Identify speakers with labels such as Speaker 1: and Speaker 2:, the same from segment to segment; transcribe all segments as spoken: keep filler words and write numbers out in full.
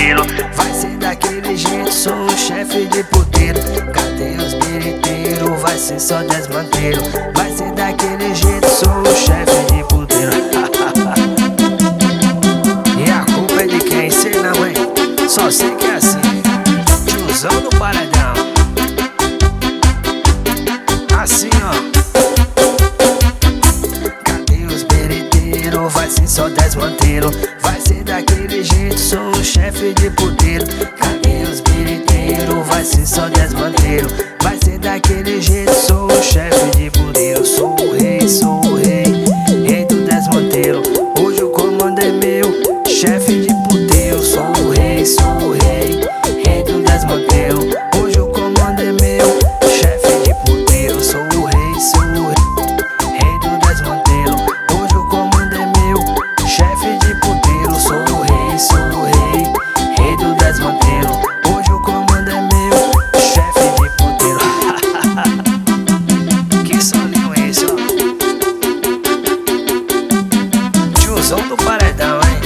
Speaker 1: desmantelo. Vai ser daquele jeito, sou o chefe de puteiro. Cadê os biriteiros? Vai ser só desmantelo. Vai ser daquele jeito, sou o chefe de puteiro. E a culpa é de quem? Sei não, hein? Só sei que é assim. Tiozão do paredão. Assim, ó. Vai ser só desmantelo. Vai ser daquele jeito, sou o chefe de puteiro. Cadê os biriteiros? Vai ser só desmantelo. Vai ser daquele jeito, sou o chefe de puteiro. Sou o rei, sou o rei, rei do desmantelo. Hoje o comando é meu, chefe de puteiro. Sou o rei, sou o rei, rei do desmantelo. Hoje o comando é meu, chefe de puteiro. Sou o rei, sou o rei, rei do desmantelo. Hoje o comando é meu, chefe de puteiro. Sou o rei, sou o rei, rei do desmantelo. Hoje o comando é meu, chefe de puteiro. Que solinho é esse, ó? Tiozão do paredão, hein?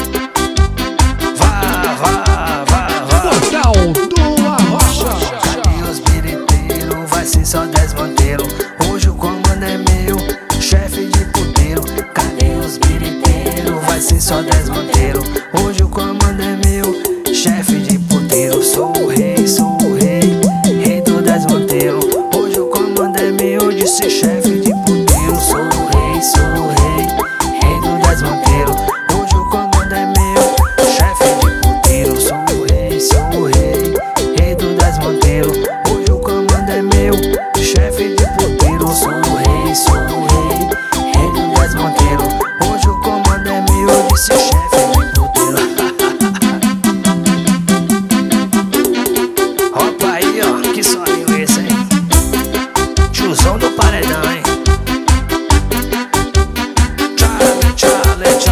Speaker 1: Vá, vá, vá, vá.
Speaker 2: Portal do Arrocha.
Speaker 1: Cadê os biriteiros? Vai ser só desmantelo. Hoje o comando é meu, chefe de puteiro. Cadê os biriteiros? Vai ser só desmantelo. Hoje o comando é meu, chefe de puteiro. Sou o rei, sou o rei, rei do desmantelo. Hoje o comando é meu de ser chefe de puteiro. Sou o rei, sou o rei, rei do desmantelo. Hoje o comando é meu, chefe de puteiro. Sou o rei, sou o rei, rei do desmantelo. Hoje o comando é meu, chefe de puteiro. Sou o rei, sou o rei, rei do desmantelo. Hoje o comando é meu de ser chefe de puteiro. Opa aí, ó, que solinho esse, hein? Tiozão do paredão, hein? Tchale, tchale,